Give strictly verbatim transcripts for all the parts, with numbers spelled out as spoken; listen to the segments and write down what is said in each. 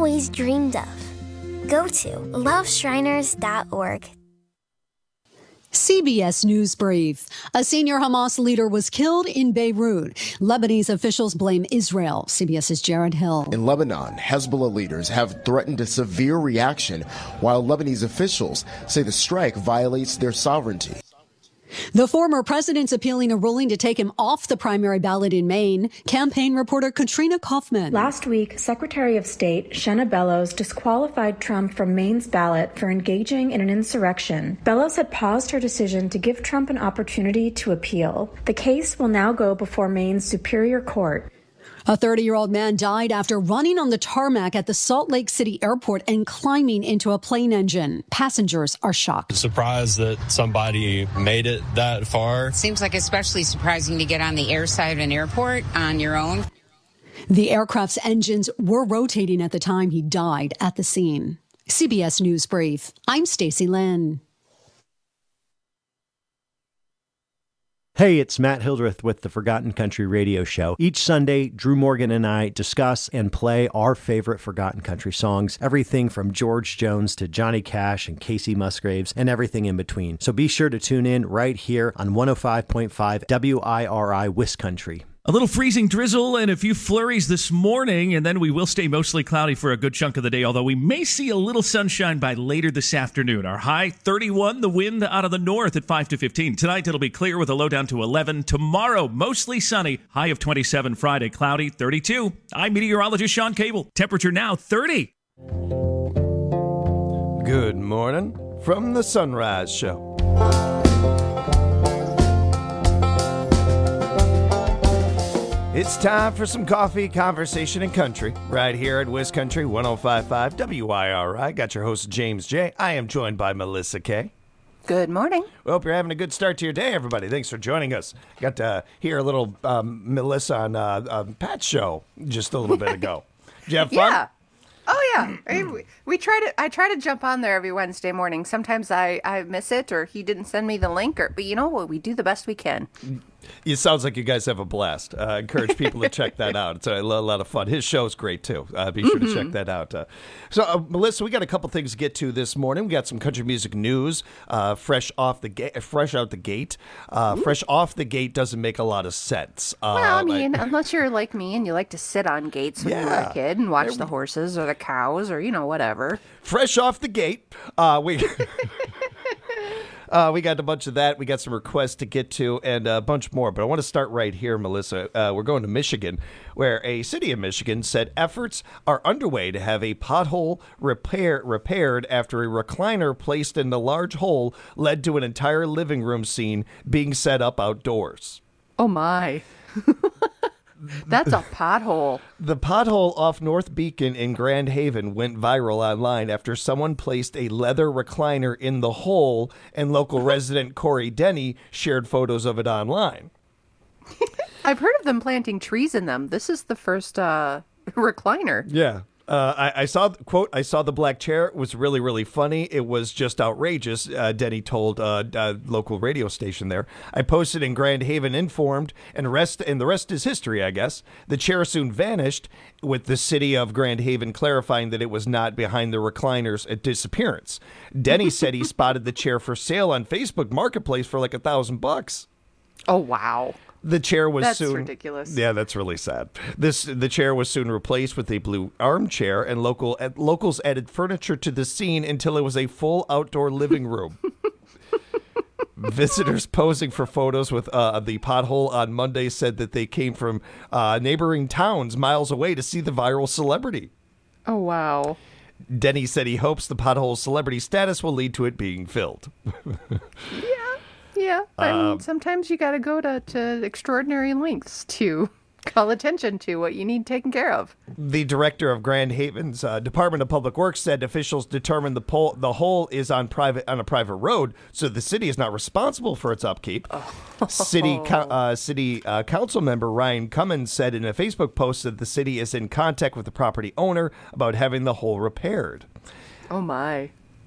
always dreamed of. Go to love shriners dot org. C B S News Brief. A senior Hamas leader was killed in Beirut. Lebanese officials blame Israel. CBS's Jared Hill. In Lebanon, Hezbollah leaders have threatened a severe reaction, while Lebanese officials say the strike violates their sovereignty. The former president's appealing a ruling to take him off the primary ballot in Maine. Campaign reporter Katrina Kaufman. Last week, Secretary of State Shenna Bellows disqualified Trump from Maine's ballot for engaging in an insurrection. Bellows had paused her decision to give Trump an opportunity to appeal. The case will now go before Maine's Superior Court. A thirty-year-old man died after running on the tarmac at the Salt Lake City airport and climbing into a plane engine. Passengers are shocked. Surprised that somebody made it that far. Seems like especially surprising to get on the air side of an airport on your own. The aircraft's engines were rotating at the time he died at the scene. C B S News Brief. I'm Stacey Lynn. Hey, it's Matt Hildreth with the Forgotten Country Radio Show. Each Sunday, Drew Morgan and I discuss and play our favorite Forgotten Country songs, everything from George Jones to Johnny Cash and Casey Musgraves and everything in between. So be sure to tune in right here on one oh five point five W I R I Wiscountry. A little freezing drizzle and a few flurries this morning, and then we will stay mostly cloudy for a good chunk of the day, although we may see a little sunshine by later this afternoon. Our high, thirty-one, the wind out of the north at five to fifteen. Tonight, it'll be clear with a low down to eleven. Tomorrow, mostly sunny, high of twenty-seven. Friday, cloudy, thirty-two. I'm meteorologist Sean Cable. Temperature now, thirty. Good morning from the Sunrise Show. It's time for some coffee, conversation, and country right here at Wiscountry one oh five point five W I R I. Got your host, James J. I am joined by Melissa K. Good morning. We hope you're having a good start to your day, everybody. Thanks for joining us. Got to hear a little um, Melissa on uh, uh, Pat's show just a little bit ago. Did you have fun? Yeah. Oh, yeah. I, we, we try to. I try to jump on there every Wednesday morning. Sometimes I, I miss it, or he didn't send me the link. Or, but you know what? We do the best we can. It sounds like you guys have a blast. Uh, encourage people to check that out. It's a lot of fun. His show's great, too. Uh, be sure mm-hmm. to check that out. Uh, so, uh, Melissa, we got a couple things to get to this morning. We got some country music news, uh, fresh off the gate, fresh out the gate. Uh, fresh off the gate doesn't make a lot of sense. Uh, well, I mean, I, unless you're like me and you like to sit on gates when yeah. you were a kid and watch there, the horses or the cows or, you know, whatever. Fresh off the gate, uh, we... Uh, we got a bunch of that. We got some requests to get to and a bunch more. But I want to start right here, Melissa. Uh, we're going to Michigan, where a city of Michigan said efforts are underway to have a pothole repair, repaired after a recliner placed in the large hole led to an entire living room scene being set up outdoors. Oh, my. That's a pothole. The pothole off North Beacon in Grand Haven went viral online after someone placed a leather recliner in the hole, and local resident Corey Denny shared photos of it online. I've heard of them planting trees in them. This is the first uh, recliner. Yeah. Uh, I, I saw, quote, I saw the black chair. It was really, really funny. It was just outrageous, uh, Denny told uh, uh, local radio station there. I posted in Grand Haven Informed, and rest and the rest is history, I guess. The chair soon vanished, with the city of Grand Haven clarifying that it was not behind the recliner's disappearance. Denny said he spotted the chair for sale on Facebook Marketplace for like a thousand bucks. Oh, wow. The chair was that's soon ridiculous. Yeah, that's really sad. This the chair was soon replaced with a blue armchair, and local uh, locals added furniture to the scene until it was a full outdoor living room. Visitors posing for photos with uh, the pothole on Monday said that they came from uh, neighboring towns miles away to see the viral celebrity. Oh, wow. Denny said he hopes the pothole's celebrity status will lead to it being filled. Yeah. Yeah, I mean, um, sometimes you got to go to to extraordinary lengths to call attention to what you need taken care of. The director of Grand Haven's uh, Department of Public Works said officials determined the pole, the hole is on private on a private road, so the city is not responsible for its upkeep. Oh. City uh, city uh, council member Ryan Cummins said in a Facebook post that the city is in contact with the property owner about having the hole repaired. Oh my.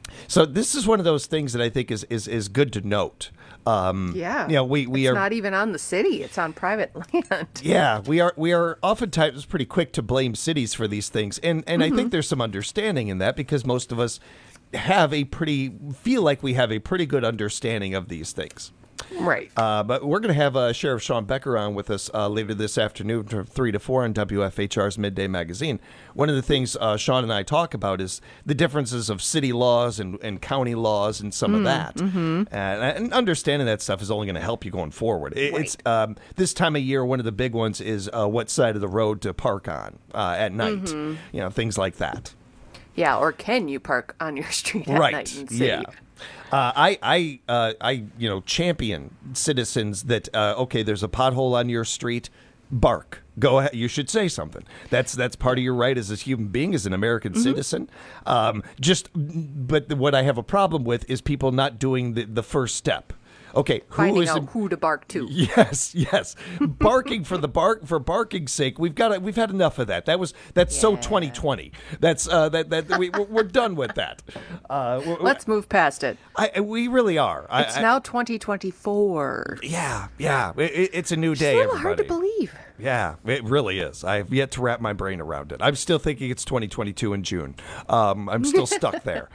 So this is one of those things that I think is is, is good to note. Um, yeah, you know, we, we it's are not even on the city; it's on private land. Yeah, we are we are oftentimes pretty quick to blame cities for these things, and and mm-hmm. I think there's some understanding in that because most of us have a pretty feel like we have a pretty good understanding of these things. Right. Uh, but we're going to have uh, Sheriff Sean Becker on with us uh, later this afternoon from three to four on W F H R's Midday Magazine. One of the things uh, Sean and I talk about is the differences of city laws and, and county laws and some mm, of that. Mm-hmm. And, and understanding that stuff is only going to help you going forward. It, right. It's um, this time of year, one of the big ones is uh, what side of the road to park on uh, at night. Mm-hmm. You know, things like that. Yeah, or can you park on your street at right. night in the city? Yeah. Uh, I, I, uh, I, you know, champion citizens that, uh, okay, there's a pothole on your street, bark. Go ahead. You should say something. That's that's part of your right as a human being, as an American mm-hmm. citizen. Um, just, but what I have a problem with is people not doing the, the first step. Okay, who finding is out in, who to bark to? Yes, yes. Barking for the bark for barking's sake. We've got we've had enough of that. That was that's yeah. so twenty twenty. That's uh, that that we we're done with that. Uh, we're, Let's move past it. I, we really are. It's I, now twenty twenty-four. Yeah, yeah. It, it's a new day. It's a little everybody. hard to believe. Yeah, it really is. I have yet to wrap my brain around it. I'm still thinking it's twenty twenty-two in June. Um, I'm still stuck there.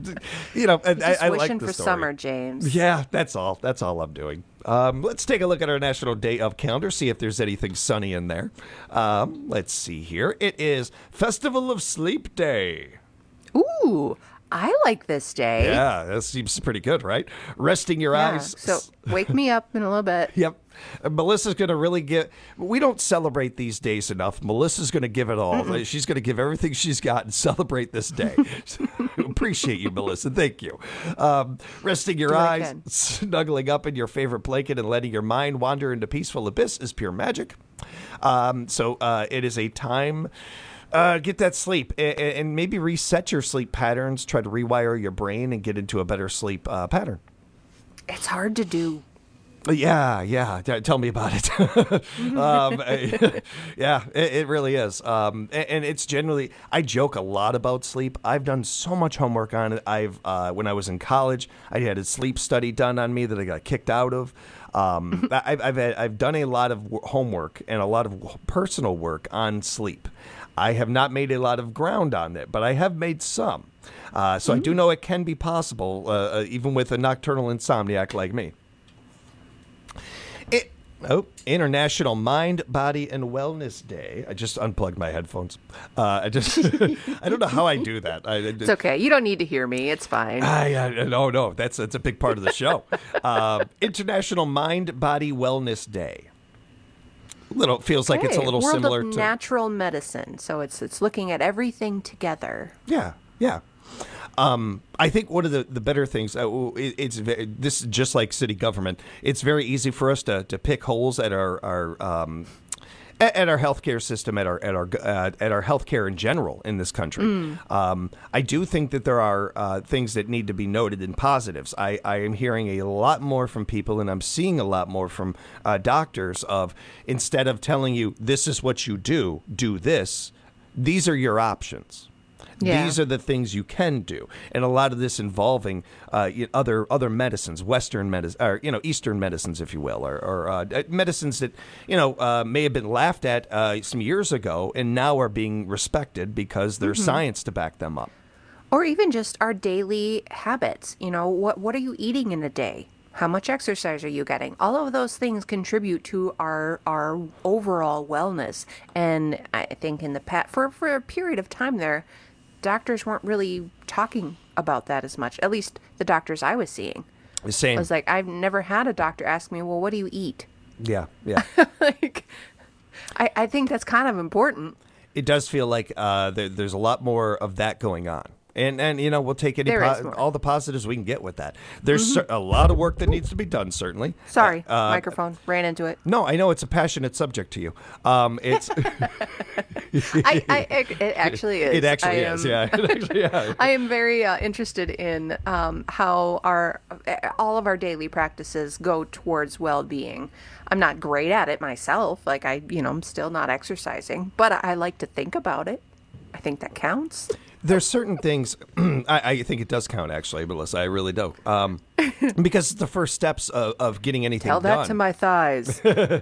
You know, and just I, I wishing like the for story. summer, James. Yeah, that's all. That's all I'm doing. Um, let's take a look at our National Day of calendar, see if there's anything sunny in there. Um, let's see here. It is Festival of Sleep Day. Ooh, I like this day. Yeah, that seems pretty good, right? Resting your yeah, eyes. So wake me up in a little bit. Yep. And Melissa's going to really get, we don't celebrate these days enough. Melissa's going to give it all. Mm-mm. She's going to give everything she's got and celebrate this day. Appreciate you, Melissa. Thank you. Um, resting your Do eyes, snuggling up in your favorite blanket and letting your mind wander into peaceful abyss is pure magic. Um, so uh, it is a time... Uh, get that sleep and, and maybe reset your sleep patterns. Try to rewire your brain and get into a better sleep uh, pattern. It's hard to do. Yeah, yeah. Tell me about it. um, yeah, it, it really is. Um, and, and it's generally, I joke a lot about sleep. I've done so much homework on it. I've uh, when I was in college, I had a sleep study done on me that I got kicked out of. Um, I've I've, had, I've done a lot of homework and a lot of personal work on sleep. I have not made a lot of ground on it, but I have made some. Uh, so mm-hmm. I do know it can be possible, uh, even with a nocturnal insomniac like me. It, oh, International Mind, Body, and Wellness Day. I just unplugged my headphones. Uh, I just, I don't know how I do that. I, I, it's okay. You don't need to hear me. It's fine. I, I, no, no, that's that's a big part of the show. uh, International Mind, Body, Wellness Day. Little feels like hey, it's a little world similar of to natural medicine. So it's it's looking at everything together. Yeah, yeah. Um, I think one of the, the better things, uh, it, it's this is just like city government. It's very easy for us to, to pick holes at our our um, at, at our healthcare system, at our at our uh, at our healthcare in general in this country. Mm. Um, I do think that there are uh, things that need to be noted in positives. I, I am hearing a lot more from people, and I'm seeing a lot more from uh, doctors. Of instead of telling you this is what you do, do this. These are your options. Yeah. These are the things you can do, and a lot of this involving uh, other other medicines, Western medicine, or you know, Eastern medicines, if you will, or, or uh, medicines that you know uh, may have been laughed at uh, some years ago, and now are being respected because there's mm-hmm. science to back them up. Or even just our daily habits. You know, what what are you eating in a day? How much exercise are you getting? All of those things contribute to our our overall wellness. And I think in the past, for for a period of time there, doctors weren't really talking about that as much. At least the doctors I was seeing. The same. I was like, I've never had a doctor ask me, well, what do you eat? Yeah, yeah. like, I, I think that's kind of important. It does feel like uh, there, there's a lot more of that going on. And, and you know, we'll take any po- all the positives we can get with that. There's mm-hmm. cer- a lot of work that needs to be done, certainly. Sorry, uh, microphone. Ran into it. No, I know it's a passionate subject to you. Um, it's. I, I, it actually is. It actually I is, am, yeah. It actually, yeah. I am very uh, interested in um, how our all of our daily practices go towards well-being. I'm not great at it myself. Like, I, you know, I'm still not exercising, but I like to think about it. I think that counts. There's certain things, I, I think it does count, actually, Melissa. I really do. Um, because it's the first steps of, of getting anything Tell done. that to my thighs.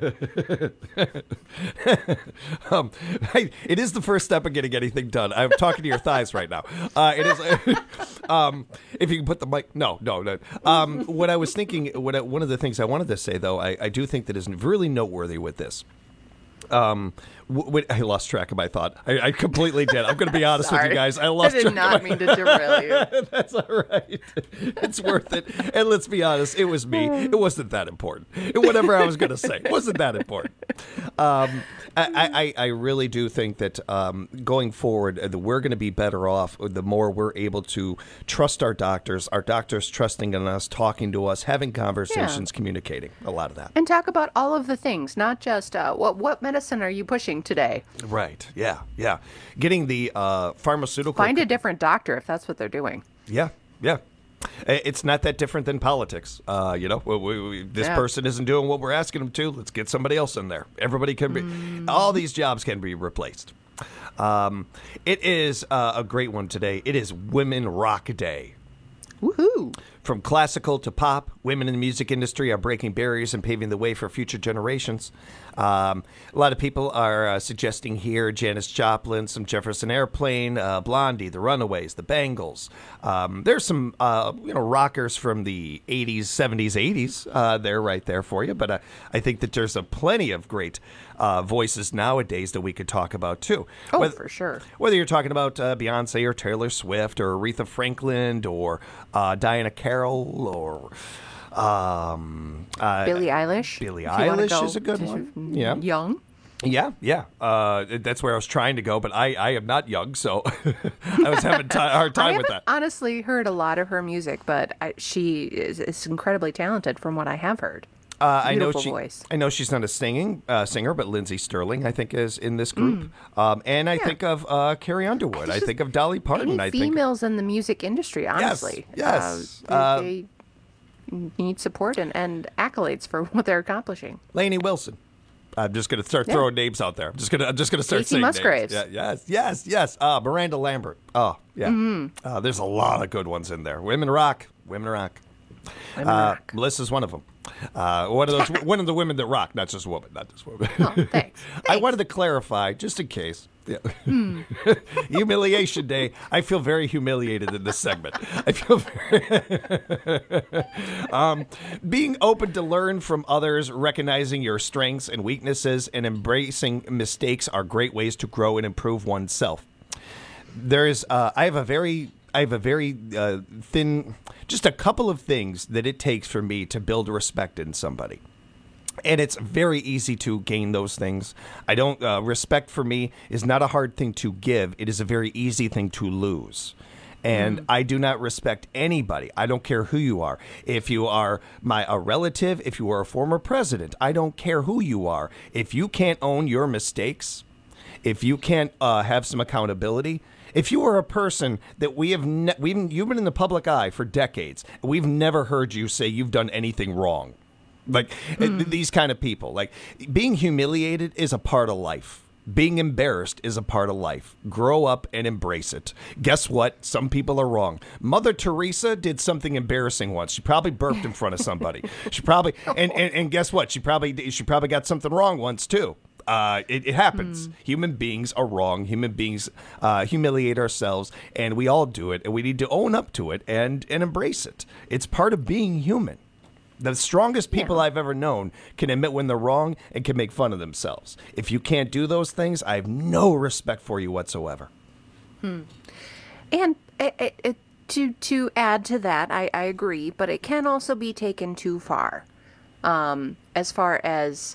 um, I, it is the first step of getting anything done. I'm talking to your thighs right now. Uh, it is. um, if you can put the mic. No, no, no. Um, what I was thinking, what I, one of the things I wanted to say, though, I, I do think that is really noteworthy with this. Um, w- w- I lost track of my thought. I, I completely did. I'm going to be honest with you guys. I lost. I did track not of my mean to derail you. That's all right. It's worth it. And let's be honest, it was me. It wasn't that important. Whatever I was going to say wasn't that important. Um, I, I, I really do think that um, going forward, uh, that we're going to be better off the more we're able to trust our doctors, our doctors trusting in us, talking to us, having conversations, Yeah. communicating. A lot of that. And talk about all of the things, not just uh, what what medicine are you pushing today. Right. Yeah. Yeah. Getting the uh, pharmaceutical. Find a different doctor if that's what they're doing. Yeah. Yeah. It's not that different than politics. Uh, you know, we, we, we, this Yeah. person isn't doing what we're asking them to. Let's get somebody else in there. Everybody can be, Mm. all these jobs can be replaced. Um, it is uh, a great one today. It is Women Rock Day. Woohoo! From classical to pop, women in the music industry are breaking barriers and paving the way for future generations. Um, a lot of people are uh, suggesting here Janis Joplin, some Jefferson Airplane, uh, Blondie, the Runaways, the Bangles. Um, there's some uh, you know rockers from the eighties, seventies, eighties. Uh, they're right there for you. But uh, I think that there's a plenty of great uh, voices nowadays that we could talk about too. Oh, Whether, for sure. Whether you're talking about uh, Beyonce or Taylor Swift or Aretha Franklin or uh, Diana Carroll or um, uh, Billie Eilish. Billie if you wanna Eilish go is a good to- one. Yeah. Young. Yeah, yeah. Uh, that's where I was trying to go, but I, I am not young, so I was having a hard I time with haven't that. honestly heard a lot of her music, but I, she is, is incredibly talented from what I have heard. Uh, I know Beautiful she. voice. I know she's not a singing uh, singer, but Lindsay Sterling, I think, is in this group. Um, and I think of uh, Carrie Underwood. I, just- think of Dolly Parton. Any I think. females in the music industry, honestly. yes. Uh, Uh, they, they need support and, and accolades for what they're accomplishing. Lainey Wilson. I'm just going to start Yeah. throwing names out there. I'm just going to. I'm just going to start Casey saying Musgraves. names. Yeah, yes, yes, yes. Uh, Miranda Lambert. Oh, yeah. Mm-hmm. Uh, there's a lot of good ones in there. Women rock. Women rock. Women Uh, rock. Melissa's one of them. Uh, one of those. One of the women that rock, not just women, not just women. Oh, thanks. I wanted to clarify, just in case. Yeah. Humiliation Day. I feel very humiliated in this segment. I feel very. um, being open to learn from others, recognizing your strengths and weaknesses, and embracing mistakes are great ways to grow and improve oneself. There is. Uh, I have a very. I have a very uh, thin. Just a couple of things that it takes for me to build respect in somebody. And it's very easy to gain those things. I don't, uh, respect for me is not a hard thing to give. It is a very easy thing to lose. And I do not respect anybody. I don't care who you are. If you are my a relative, if you are a former president, I don't care who you are. If you can't own your mistakes, if you can't uh, have some accountability, if you are a person that we have, ne- we've you've been in the public eye for decades, we've never heard you say you've done anything wrong. Like mm. these kind of people, like being humiliated is a part of life. Being embarrassed is a part of life. Grow up and embrace it. Guess what? Some people are wrong. Mother Teresa did something embarrassing once. She probably burped in front of somebody. She probably and, and, and guess what? She probably she probably got something wrong once too. Uh, it, it happens. Mm. Human beings are wrong. Human beings uh, humiliate ourselves, and we all do it. And we need to own up to it and and embrace it. It's part of being human. The strongest people yeah. I've ever known can admit when they're wrong and can make fun of themselves. If you can't do those things, I have no respect for you whatsoever. Hmm. And it, it, it, to to add to that, I, I agree, but it can also be taken too far. Um, as far as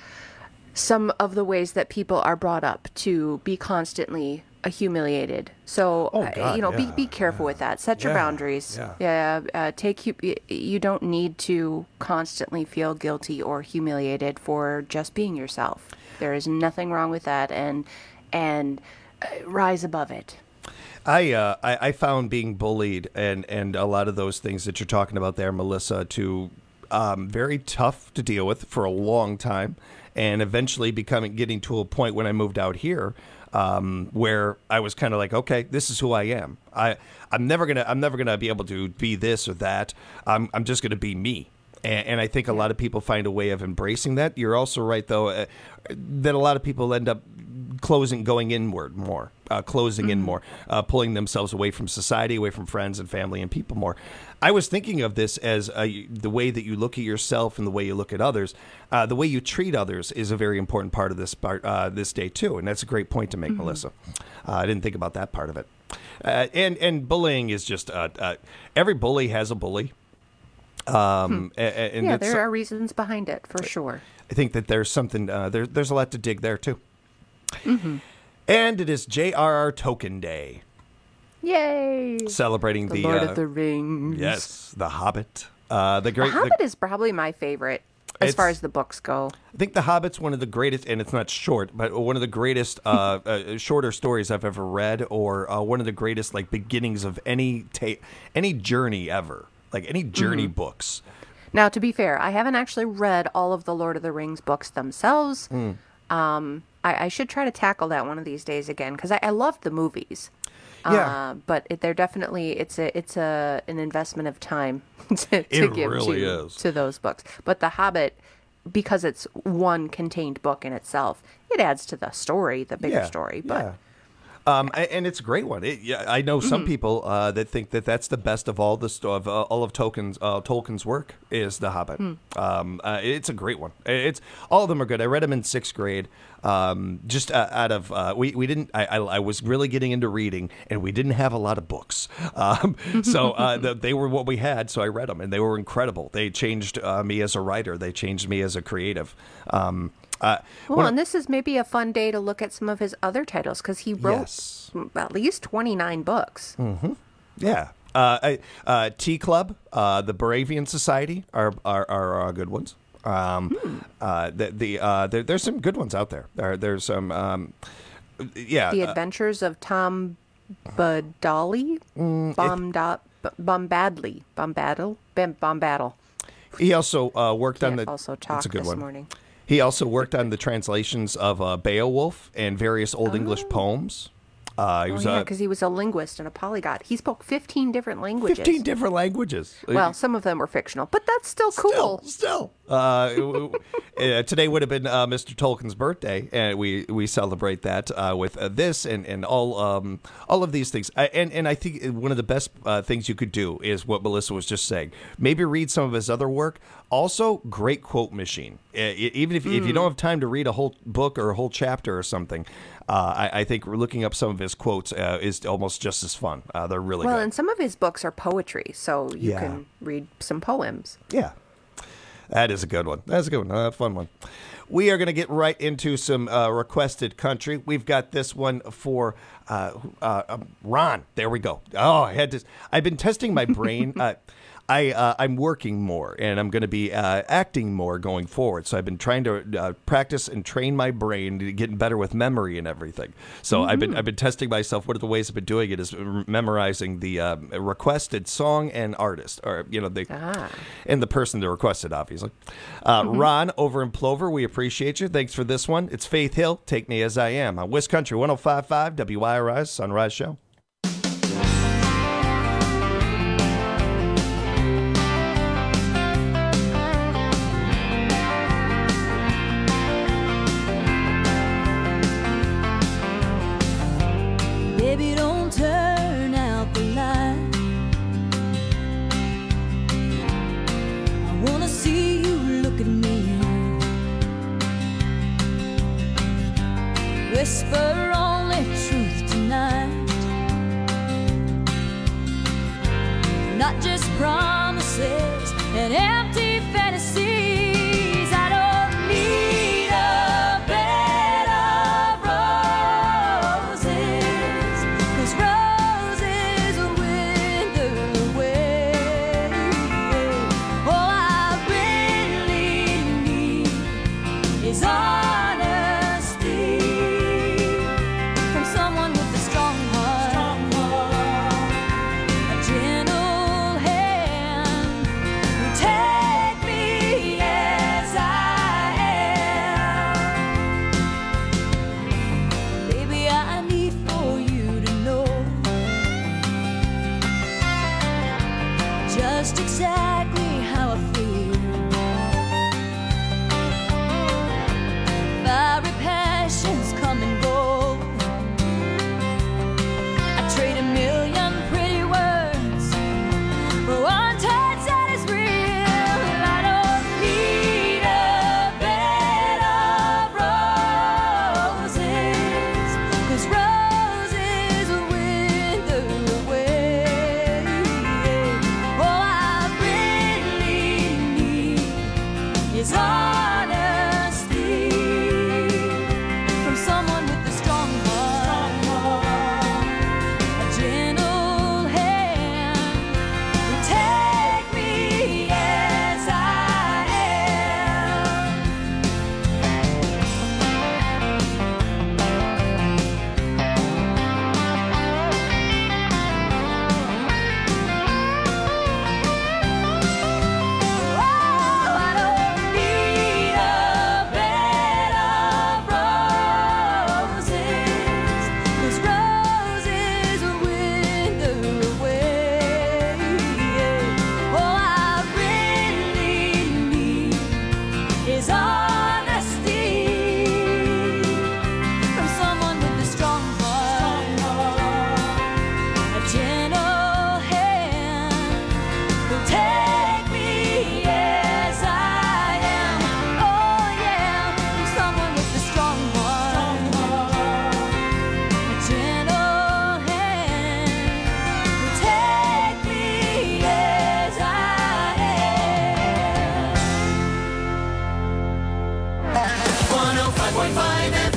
some of the ways that people are brought up to be constantly humiliated. So, oh, God, uh, you know, yeah, be be careful yeah. with that. Set your yeah, boundaries. Yeah. yeah uh, take you. You don't need to constantly feel guilty or humiliated for just being yourself. There is nothing wrong with that, and and uh, rise above it. I, uh, I I found being bullied and and a lot of those things that you're talking about there, Melissa, to um, very tough to deal with for a long time, and eventually becoming getting to a point when I moved out here um, where I was kind of like, okay, this is who I am. I I'm never gonna I'm never gonna be able to be this or that. I'm I'm just gonna be me. And, and I think a lot of people find a way of embracing that. You're also right, though, uh, that a lot of people end up closing, going inward more, uh, closing mm-hmm. in more, uh, pulling themselves away from society, away from friends and family and people more. I was thinking of this as uh, the way that you look at yourself and the way you look at others. Uh, the way you treat others is a very important part of this part, uh, this day, too. And that's a great point to make, mm-hmm. Melissa. Uh, I didn't think about that part of it. Uh, and, and bullying is just, uh, uh, every bully has a bully. Um, hmm. and, and yeah, there are reasons behind it, for sure. I think that there's something, uh, there, there's a lot to dig there, too. Mm-hmm. And it is J R R Tolkien Day. Yay! Celebrating the, the Lord uh, of the Rings. Yes, The Hobbit. Uh, the great The Hobbit the, is probably my favorite as far as the books go. I think The Hobbit's one of the greatest, and it's not short, but one of the greatest uh, uh, shorter stories I've ever read, or uh, one of the greatest like beginnings of any ta- any journey ever, like any journey mm-hmm. books. Now, to be fair, I haven't actually read all of the Lord of the Rings books themselves. Mm. Um, I, I should try to tackle that one of these days again because I, I loved the movies. Yeah, uh, but it, they're definitely it's a it's a an investment of time to, to it give really to, is. to those books. But The Hobbit, because it's one contained book in itself, it adds to the story, the bigger yeah, story. But yeah. Um, and it's a great one. It, yeah, I know some mm-hmm. people uh, that think that that's the best of all the sto- of uh, all of Tolkien's uh, Tolkien's work is The Hobbit. Mm. Um, uh, it's a great one. It's all of them are good. I read them in sixth grade. Um, just uh, out of uh, we we didn't. I, I I was really getting into reading, and we didn't have a lot of books. Um, so uh, the, they were what we had. So I read them, and they were incredible. They changed uh, me as a writer. They changed me as a creative. Um, Uh, well, and this is maybe a fun day to look at some of his other titles because he wrote yes. at least twenty-nine books. Mm-hmm. Yeah. Uh, I, uh, Tea Club, uh, the Baravian Society are are, are, are good ones. Um, hmm. uh, the, the uh, there, there's some good ones out there. There there's some um, yeah. The uh, Adventures of Tom Bodley, mm, Bomda- B- Bombadley, Bombadil, Bam- Bombadil. He also uh, worked Can't on the. Also talk that's a good this one. morning. He also worked on the translations of uh, Beowulf and various Old oh. English poems. Uh, he oh, was, yeah, uh, because he was a linguist and a polyglot. He spoke fifteen different languages. fifteen different languages. Well, some of them were fictional, but that's still cool. Still, still. Uh, uh, today would have been uh, Mister Tolkien's birthday, and we, we celebrate that uh, with uh, this and, and all um, all of these things. I, and, and I think one of the best uh, things you could do is what Melissa was just saying. Maybe read some of his other work. Also, great quote machine. Uh, even if, mm. if you don't have time to read a whole book or a whole chapter or something, uh, I, I think looking up some of his quotes uh, is almost just as fun. Uh, they're really well, good. and some of his books are poetry, so you Yeah. can read some poems. Yeah. That is a good one. That's a good one. A uh, fun one. We are going to get right into some uh, requested country. We've got this one for uh, uh, um, Ron. There we go. Oh, I had to. I've been testing my brain. uh, I, uh, I'm working more, and I'm going to be uh, acting more going forward. So I've been trying to uh, practice and train my brain to getting better with memory and everything. So mm-hmm. I've been I've been testing myself. One of the ways I've been doing it is memorizing the uh, requested song and artist, or you know, the ah. and the person that requested, obviously. Uh, mm-hmm. Ron over in Plover, we appreciate you. Thanks for this one. It's Faith Hill, Take Me As I Am on West Country one oh five point five W I R I Sunrise Show. Baby, don't turn out the light. I wanna see you look at me. Whisper only truth tonight, not just promises and empty fantasies. I don't need a bed of roses, 'cause roses wither away. All I really need is honesty from someone with a strong heart, a gentle hand. just exactly how I feel. Fiery passions come and go. I trade a million pretty words for one touch that is real. I don't need a bed of roses, 'cause roses will wither away. All I really need is honesty from someone with a strong heart, a gentle hand who take me as I am. Oh, I don't need a bed of roses, 'cause roses will wither away. All I really need is honesty from someone with a strong heart, a gentle hand who'll take me as I am. Oh yeah, from someone with a strong heart, a gentle hand who'll take me as I am. one oh five point five F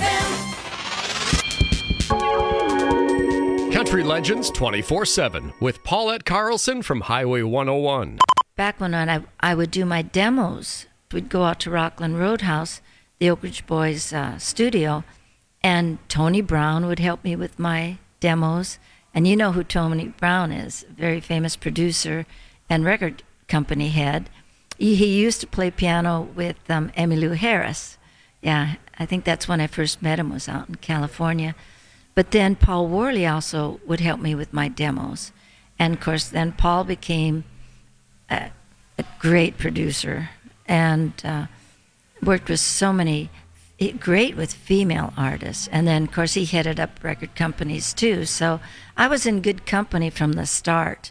M. Country Legends twenty-four seven with Paulette Carlson from Highway one oh one. Back when I, I would do my demos, we'd go out to Rockland Roadhouse, the Oak Ridge Boys uh, studio, and Tony Brown would help me with my demos. And you know who Tony Brown is, a very famous producer and record company head. He, he used to play piano with um, Emmylou Harris. Yeah, I think that's when I first met him, was out in California. But then Paul Worley also would help me with my demos. And of course, then Paul became a, a great producer and uh, worked with so many, great with female artists. And then, of course, he headed up record companies too. So I was in good company from the start.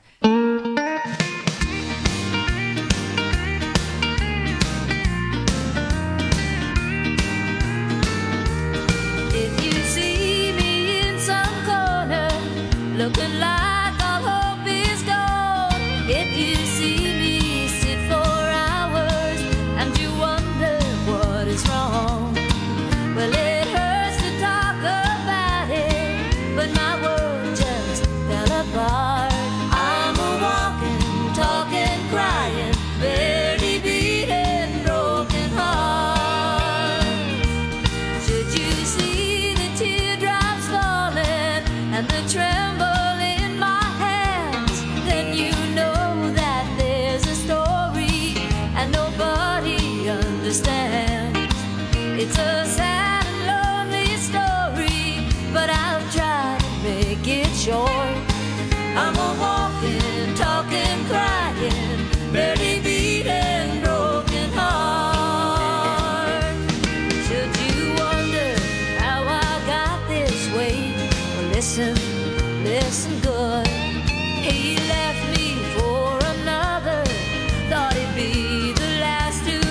If you see me in some corner looking like all hope is gone, if you see me sit for hours and you wonder what is wrong, well, it hurts to talk about it, but my world just fell apart. I'm a walking, talking, crying, barely beating, broken heart. Should you see the teardrops falling and the tremble in my hands, then you know that there's a story and nobody understands. It's a sad and lonely story, but I'll try to make it short. I'm a walking, talking, crying, barely beating, broken heart. Should you wonder how I got this way, well, listen, listen good. He left me for another, thought he'd be the last to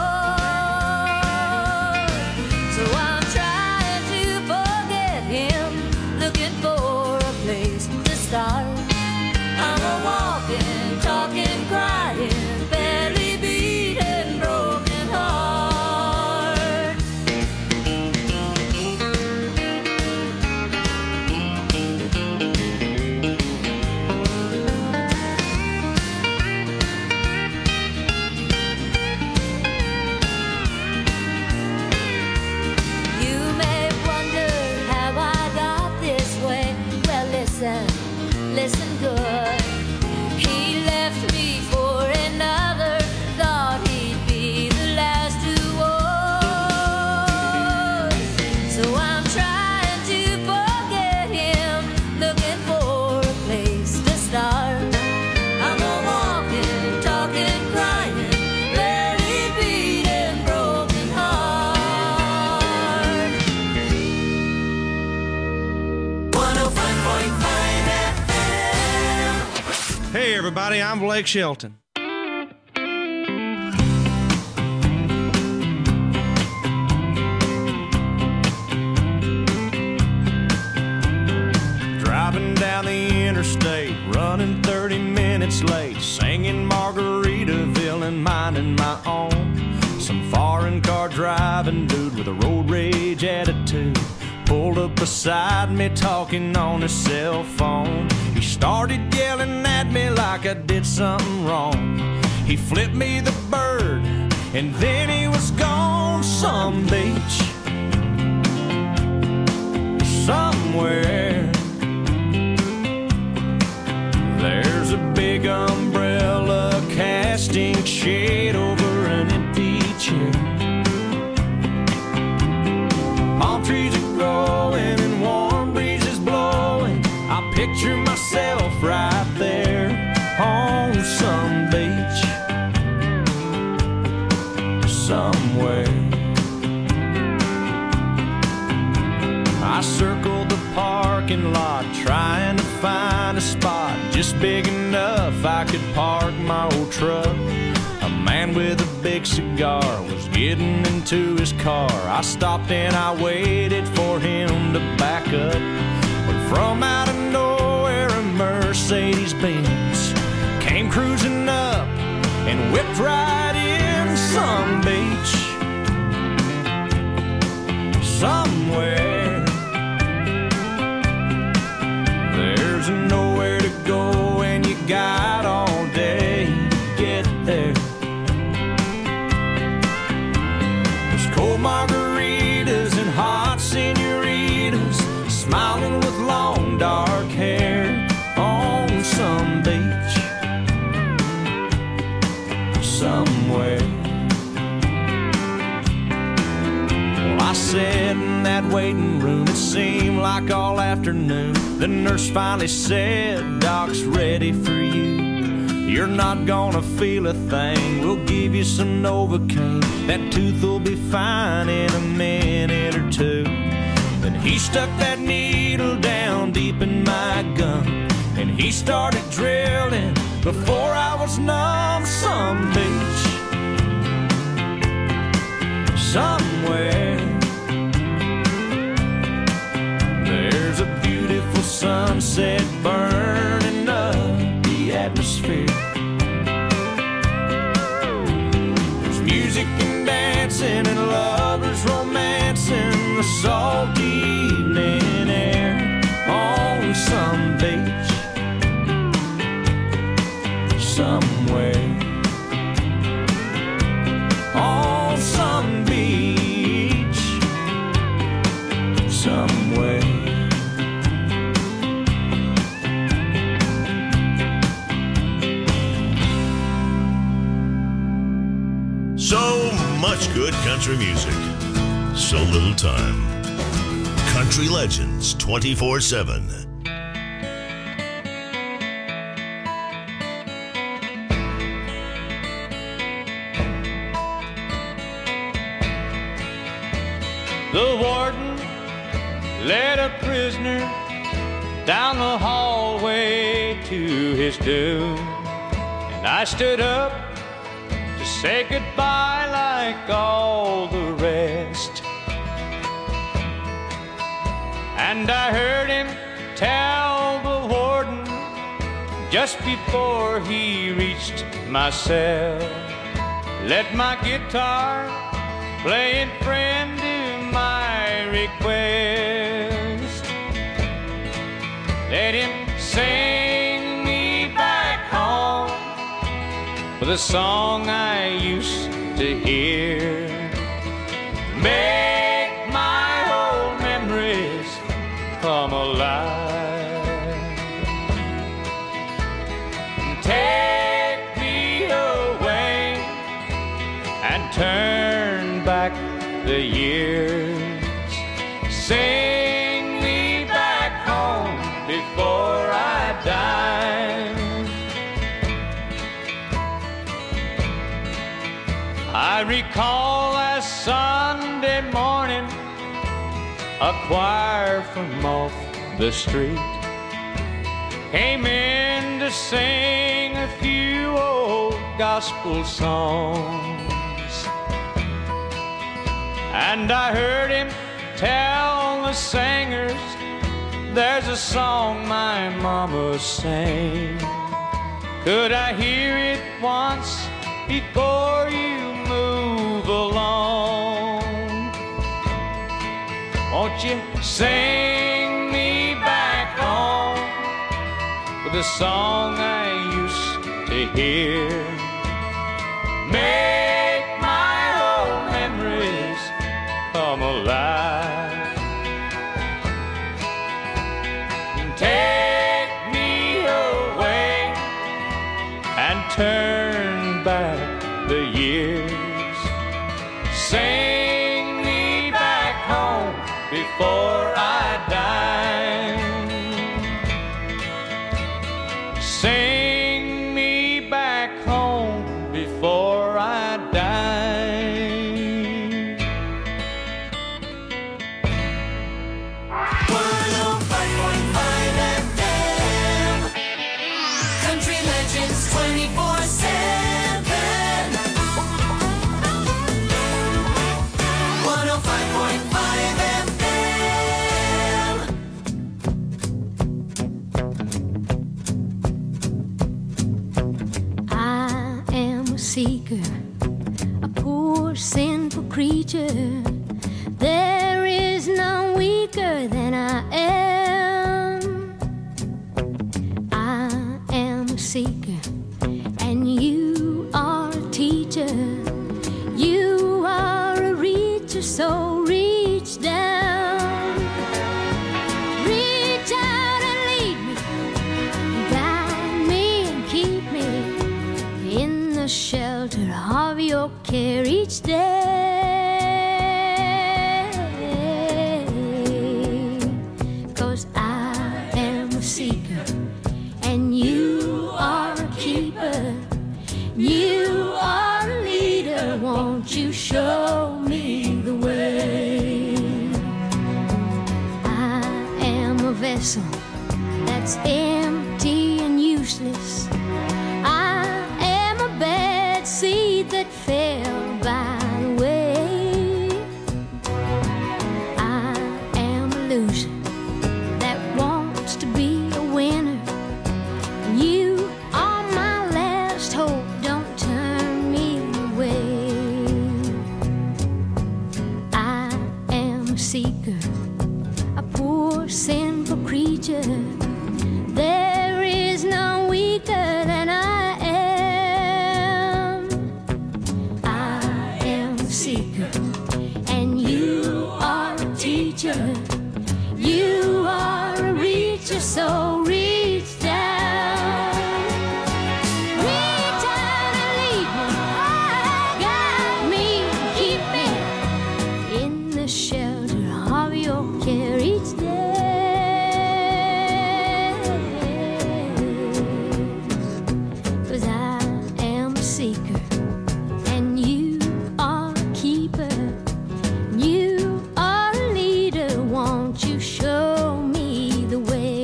war. So I'm trying to forget him, looking for a place to start. I'm a walking, talking, crying, barely beating, broken heart. You may wonder how I got this way. Well, listen, listen good. He left me for another, thought he'd be the last to war. So I'm trying to forget him, looking for a place to start. I'm a walking, Hey, everybody, I'm Blake Shelton. Driving down the interstate, running thirty minutes late, singing Margaritaville and minding my own. Some foreign car driving dude with a road rage attitude pulled up beside me talking on his cell phone. He started yelling at me like I did something wrong. He flipped me the bird and then he was gone. Some beach somewhere, there's a big umbrella casting shade over an empty chair. Palm trees are growing and warm breezes blowing. I picture myself right there on some beach somewhere. I circled the parking lot trying to find a spot just big enough I could park my old truck. A man with a big cigar was getting into his car. I stopped and I waited for him to back up. But from out of nowhere a Mercedes-Benz came cruising up and whipped right in. Some beach somewhere, there's nowhere to go and you got all day to get there. There's cold margaritas and hot senoritas smiling with long dark hair on some beach somewhere. Well, I sat in that waiting room, it seemed like all afternoon. The nurse finally said, Doc's ready for you. You're not gonna feel a thing, we'll give you some Novocaine. That tooth will be fine in a minute or two. Then he stuck that needle down deep in my gum and he started drilling before I was numb. Some beach somewhere, there's a beautiful sunset burning up the atmosphere. There's music and dancing and lovers romancing the salty evening air on some beach somewhere. On some beach somewhere. So much good country music, so little time. Country Legends twenty-four seven. The warden led a prisoner down the hallway to his doom, and I stood up to say goodbye like all the rest. And I heard him tell the warden just before he reached my cell, let my guitar play in friend to my request. Let him sing me back home with a song I used to hear. Make my old memories come alive. Take me away and turn back the years. Sing me back home before I die. I recall last Sunday morning, a choir from off the street came in to sing gospel songs. And I heard him tell the singers, there's a song my mama sang. Could I hear it once before you move along? Won't you sing me back home with a song I used to hear? Make my old memories come alive. Take me away and turn back the years. Sing me back home before I die. Sing me back home before I die. one oh five point five F M Country Legends twenty-four seven one oh five point five F M I am a seeker, a poor sinful creature. There is none weaker than I am. I am a seeker, and you are a teacher. You are a reacher, so reach down. Reach out and lead me, guide me and keep me in the shelter of your care each day. 'Cause I am a seeker and you are a keeper. You are a leader, won't you show me the way? I am a vessel that's empty and useless. I am a bad seed that fell by the way. I am a loser that wants to be a winner. You are my last hope, don't turn me away. I am a seeker, a poor sinful creature. There is none weaker than I am. I am a seeker, and you are a teacher. You are a reacher, so reach down. Reach out and lead me, guide me, keep me in the shelter of your care each day. 'Cause I am a seeker, and you are a keeper. You are a leader, won't you show me the way?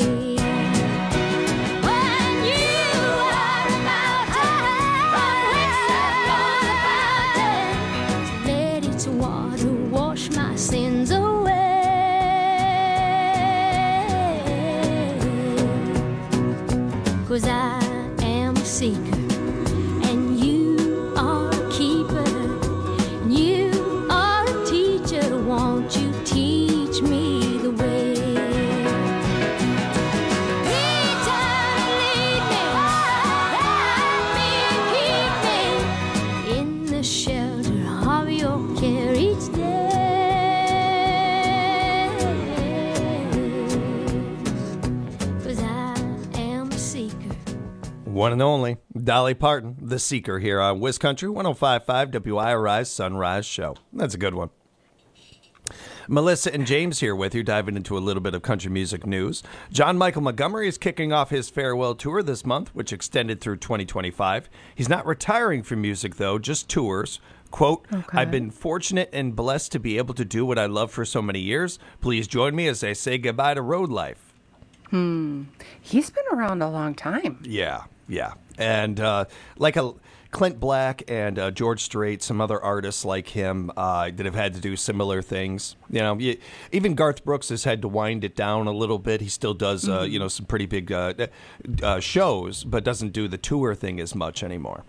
When you are about to from whence the flows a fountain, let its water wash my sins away. 'Cause I am a seeker, and you are a keeper. You are a teacher, won't you teach me the way? Reach out and lead me, guide me and keep me in the shelter of your care each day. 'Cause I am a seeker. One and only, Dolly Parton, The Seeker, here on Wiz Country one oh five point five W I R I's Sunrise Show. That's a good one. Melissa and James here with you, diving into a little bit of country music news. John Michael Montgomery is kicking off his farewell tour this month, which extended through twenty twenty-five. He's not retiring from music, though, just tours. Quote, Okay. I've been fortunate and blessed to be able to do what I love for so many years. Please join me as I say goodbye to road life. Hmm. He's been around a long time. Yeah, yeah. And uh, like a Clint Black and uh, George Strait, some other artists like him uh, that have had to do similar things. You know, you, even Garth Brooks has had to wind it down a little bit. He still does, uh, Mhm. you know, some pretty big uh, uh, shows, but doesn't do the tour thing as much anymore.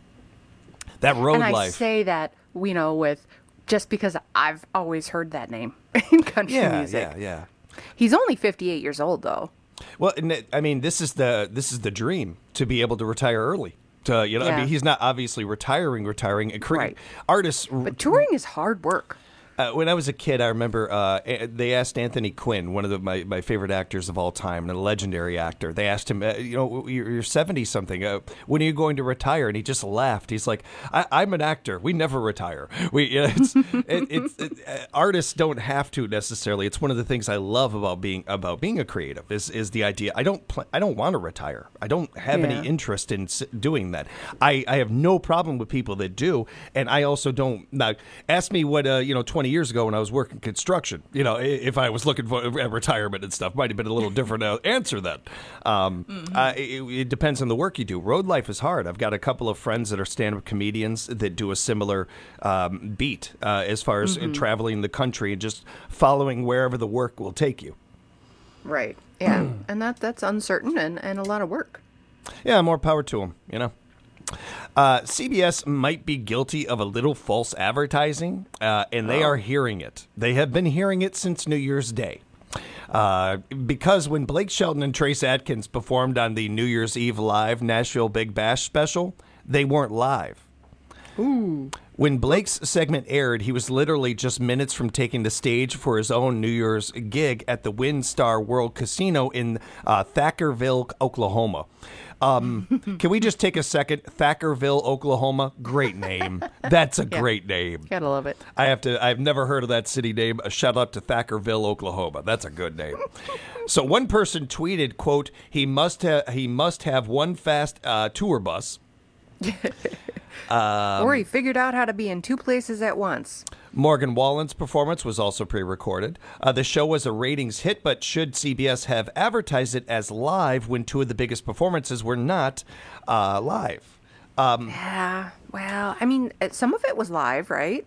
That road and I life. say that, you know, with just because I've always heard that name in country yeah, music. yeah, yeah. He's only fifty-eight years old, though. Well, and it- I mean, this is the this is the dream, to be able to retire early. To, you know, I Yeah. mean, he's not obviously retiring, retiring. And cre- Right. Artists, But touring is hard work. Uh, when I was a kid, I remember uh, a- they asked Anthony Quinn, one of the, my, my favorite actors of all time, and a legendary actor. They asked him, uh, you know, you're, you're seventy-something. Uh, when are you going to retire? And he just laughed. He's like, I, I'm an actor. We never retire. We, you know, it's, it, it's it, uh, artists don't have to necessarily. It's one of the things I love about being about being a creative is is the idea. I don't pl- I don't want to retire. I don't have Yeah. any interest in s- doing that. I, I have no problem with people that do, and I also don't. Now, ask me what uh, you know twenty years ago when I was working construction. You know, i- if I was looking for uh, retirement and stuff, might have been a little different uh, answer then. Um, uh, it, it depends on the work you do. Road life is hard. I've got a couple of friends that are stand-up comedians that do a similar um, beat uh, as far as uh, Mhm. traveling the country and just following wherever the work will take you. Right. Yeah. and that that's uncertain and, and a lot of work. Yeah, more power to them, you know. Uh, C B S might be guilty of a little false advertising, uh, and they Oh. are hearing it. They have been hearing it since New Year's Day. Uh, because when Blake Shelton and Trace Adkins performed on the New Year's Eve Live Nashville Big Bash special, they weren't live. Ooh. When Blake's segment aired, he was literally just minutes from taking the stage for his own New Year's gig at the WinStar World Casino in uh, Thackerville, Oklahoma. Um, can we just take a second? Thackerville, Oklahoma. Great name. That's a Yeah. great name. Gotta love it. I have to. I've never heard of that city name. A shout out to Thackerville, Oklahoma. That's a good name. So one person tweeted, "quote He must have. He must have one fast uh, tour bus." Um, or he figured out how to be in two places at once. Morgan Wallen's performance was also pre-recorded. Uh, the show was a ratings hit, but should C B S have advertised it as live when two of the biggest performances were not uh, live? Um, Yeah. Well, I mean, uh, some of it was live, right?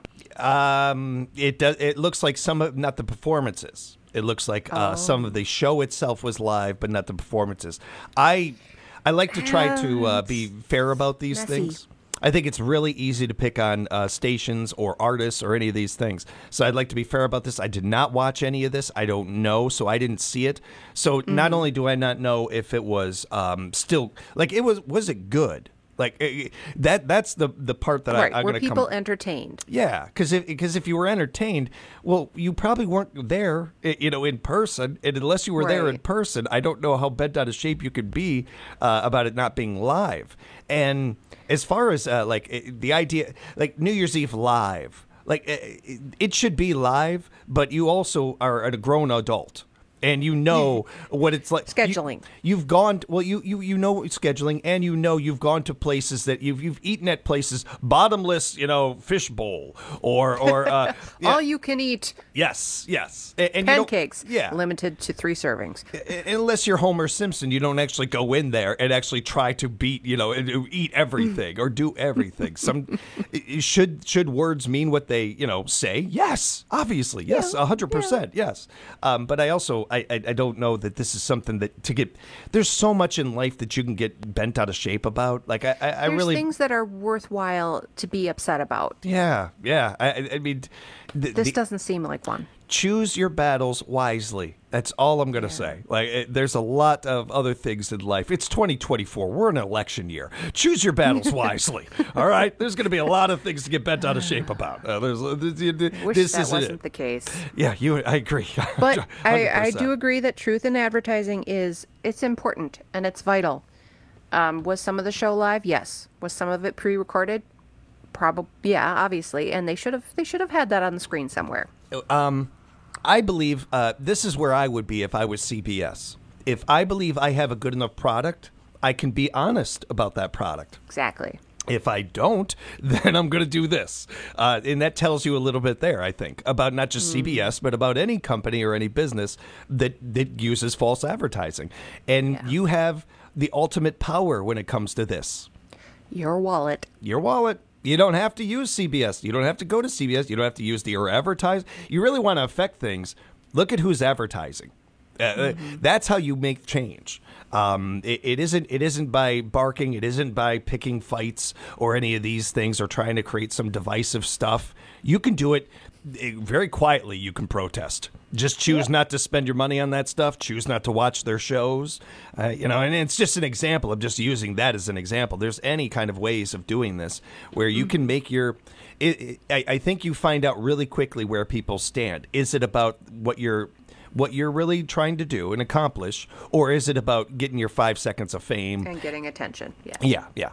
um, it does. It looks like some of not the performances. It looks like uh, Oh. some of the show itself was live, but not the performances. I I like to try to uh, be fair about these Messy. things. I think it's really easy to pick on uh, stations or artists or any of these things. So I'd like to be fair about this. I did not watch any of this. I don't know, so I didn't see it. So not only do I not know if it was um, still like it was, was it good? Like eh, that. That's the the part that right. I, I'm Were going to people come. entertained? Yeah, because if because if you were entertained, well, you probably weren't there, i- you know, in person. And unless you were there in Right. person, I don't know how bent out of shape you could be uh, about it not being live. And as far as uh, like i- the idea, like New Year's Eve live, like i- i- it should be live, but you also are a grown adult. And you know what it's like. Scheduling. You, have gone. Well, you, you you know scheduling, and you know you've gone to places that you've you've eaten at places bottomless, you know, fish bowl or or uh, yeah. All you can eat yes, yes, and, and you don't- pancakes. yeah. Limited to three servings. Unless you're Homer Simpson, you don't actually go in there and actually try to beat, you know, and eat everything or do everything. Some should should words mean what they, you know, say? Yes, obviously, yes, a hundred percent, yes. Um, but I also I, I I don't know that this is something that to get. There's so much in life that you can get bent out of shape about. Like I I, I There's really things that are worthwhile to be upset about. yeah yeah. I I- I mean, th- This the- doesn't seem like one. choose your battles wisely. That's all I'm going to say. Like, it, there's a lot of other things in life. It's twenty twenty-four. We're in an election year. Choose your battles wisely. All right. There's going to be a lot of things to get bent out of shape about. Uh, there's uh, this, Wish this that isn't wasn't it. the case. Yeah, you. I agree. But I, I one hundred percent. do agree that truth in advertising is it's important and it's vital. Um, was some of the show live? Yes. Was some of it pre-recorded? Probably. Yeah, obviously. And they should have they should have had that on the screen somewhere. Um, I believe uh, this is where I would be if I was C B S. If I believe I have a good enough product, I can be honest about that product. Exactly. If I don't, then I'm going to do this. Uh, and that tells you a little bit there, I think, about not just mm. C B S, but about any company or any business that, that uses false advertising. And yeah. you have the ultimate power when it comes to this. Your wallet. Your wallet. You don't have to use C B S. You don't have to go to C B S. You don't have to use the or advertise. You really want to affect things. Look at who's advertising. Uh, mm-hmm. That's how you make change. Um, it, it isn't. It isn't by barking. It isn't by picking fights or any of these things or trying to create some divisive stuff. You can do it very quietly. You can protest. Just choose yeah. not to spend your money on that stuff. Choose not to watch their shows. Uh, you know, and it's just an example. I'm just using that as an example. There's any kind of ways of doing this where you mm-hmm. can make your. It, it, I, I think you find out really quickly where people stand. Is it about what you're. what you're really trying to do and accomplish, or is it about getting your five seconds of fame? And getting attention, yeah. Yeah, yeah.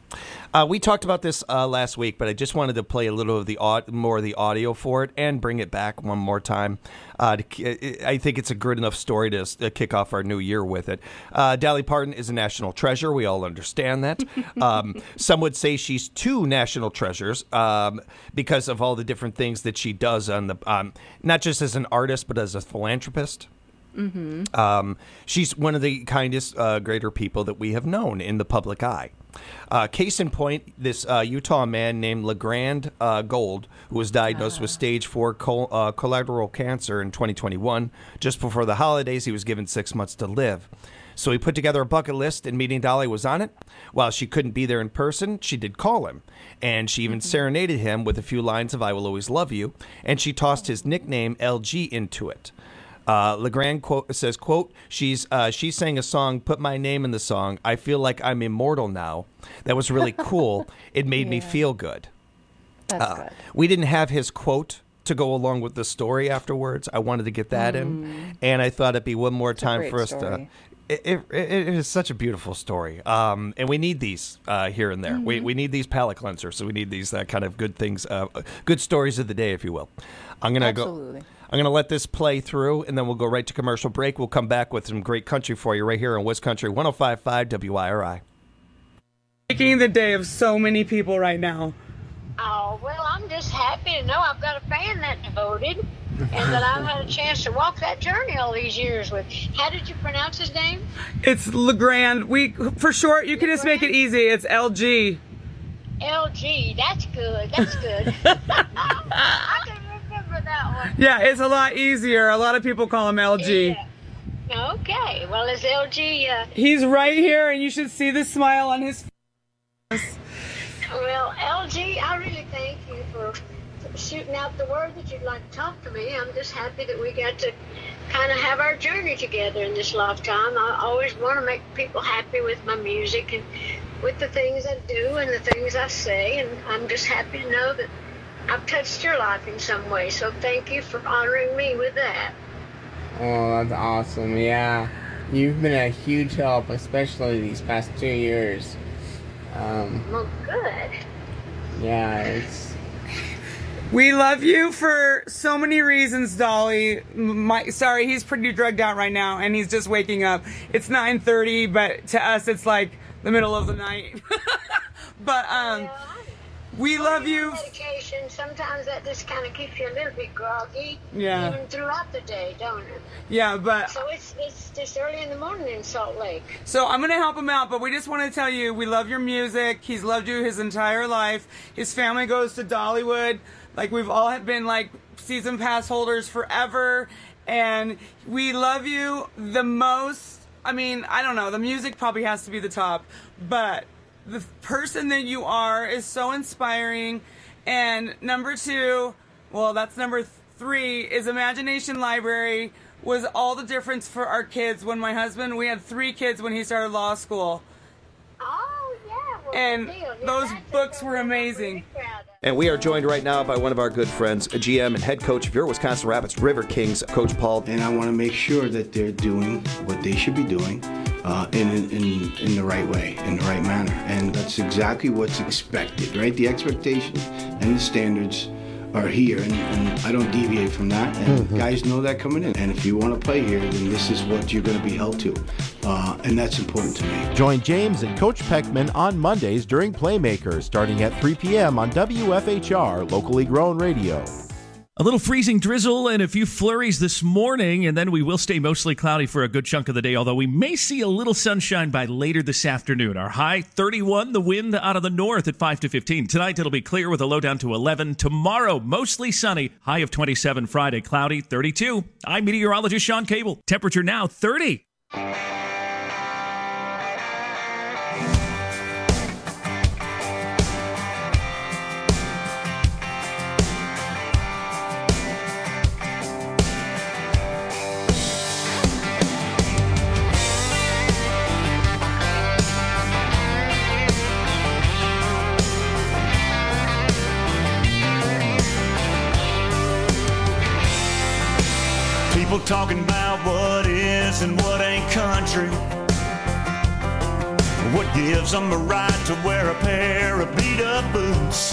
Uh, we talked about this uh, last week, but I just wanted to play a little of the au- more of the audio for it and bring it back one more time. Uh, to, I think it's a good enough story to uh, kick off our new year with it. Uh, Dolly Parton is a national treasure. We all understand that. Um, some would say she's two national treasures um, because of all the different things that she does on the um, not just as an artist, but as a philanthropist. Mm-hmm. Um, she's one of the kindest, uh, greater people that we have known in the public eye. Uh, case in point, this uh, Utah man named LeGrand uh, Gold, who was diagnosed uh. with stage four col- uh, colorectal cancer in twenty twenty-one. Just before the holidays, he was given six months to live. So he put together a bucket list, and Meeting Dolly was on it. While she couldn't be there in person, she did call him. And she even mm-hmm. serenaded him with a few lines of I Will Always Love You. And she tossed his nickname, L G, into it. Uh, LeGrand quote, says, quote, she's uh, she sang a song, put my name in the song. I feel like I'm immortal now. That was really cool. It made yeah. me feel good. That's uh, good. We didn't have his quote to go along with the story afterwards. I wanted to get that mm. in. And I thought it'd be one more it's time for us story. to... It, it, it is such a beautiful story. Um, and we need these uh, here and there. Mm-hmm. We we need these palate cleansers. So we need these uh, kind of good things, uh, good stories of the day, if you will. I'm going to go... Absolutely. I'm going to let this play through, and then we'll go right to commercial break. We'll come back with some great country for you right here on West Country one oh five point five W I R I. Making the day of so many people right now. Oh, well, I'm just happy to know I've got a fan that devoted and that I've had a chance to walk that journey all these years with. How did you pronounce his name? It's LeGrand. We, for short, you can just make it easy. It's L G. L G. That's good. That's good. I can remember that one. Yeah, it's a lot easier. A lot of people call him L G. Yeah. Okay. Well, is L G... Uh, He's right here, and you should see the smile on his face. Well, L G, I really thank you for shooting out the word that you'd like to talk to me. I'm just happy that we got to kind of have our journey together in this lifetime. I always want to make people happy with my music and with the things I do and the things I say, and I'm just happy to know that I've touched your life in some way. So thank you for honoring me with that. Oh, that's awesome. Yeah, you've been a huge help, especially these past two years. Um, well, good. Yeah, it's... We love you for so many reasons, Dolly. My, sorry, he's pretty drugged out right now, and he's just waking up. It's nine thirty, but to us, it's like the middle of the night. But, um... Yeah. We love you. Medication, sometimes that just kind of keeps you a little bit groggy. Yeah. Even throughout the day, don't it? Yeah, but... So it's it's just early in the morning in Salt Lake. So I'm going to help him out, but we just want to tell you, we love your music. He's loved you his entire life. His family goes to Dollywood. Like, we've all been, like, season pass holders forever. And we love you the most. I mean, I don't know. The music probably has to be the top. But... the person that you are is so inspiring. And number two, well, that's number three, is Imagination Library was all the difference for our kids. When my husband, we had three kids when he started law school. Oh, yeah. Well, and yeah, those books were amazing. And we are joined right now by one of our good friends, G M and head coach of your Wisconsin Rapids River Kings, Coach Paul. And I want to make sure that they're doing what they should be doing. Uh, in, in in the right way, in the right manner. And that's exactly what's expected, right? The expectations and the standards are here, and, and I don't deviate from that. And mm-hmm. guys know that coming in. And if you want to play here, then this is what you're going to be held to. uh, and that's important to me. Join James and Coach Peckman on Mondays during Playmakers, starting at three p.m. on W F H R, locally grown radio. A little freezing drizzle and a few flurries this morning, and then we will stay mostly cloudy for a good chunk of the day, although we may see a little sunshine by later this afternoon. Our high, thirty-one, the wind out of the north at five to fifteen. Tonight, it'll be clear with a low down to eleven. Tomorrow, mostly sunny, high of twenty-seven. Friday, cloudy, thirty-two. I'm meteorologist Sean Cable. Temperature now, thirty. People talking about what is and what ain't country. What gives them a right to wear a pair of beat-up boots?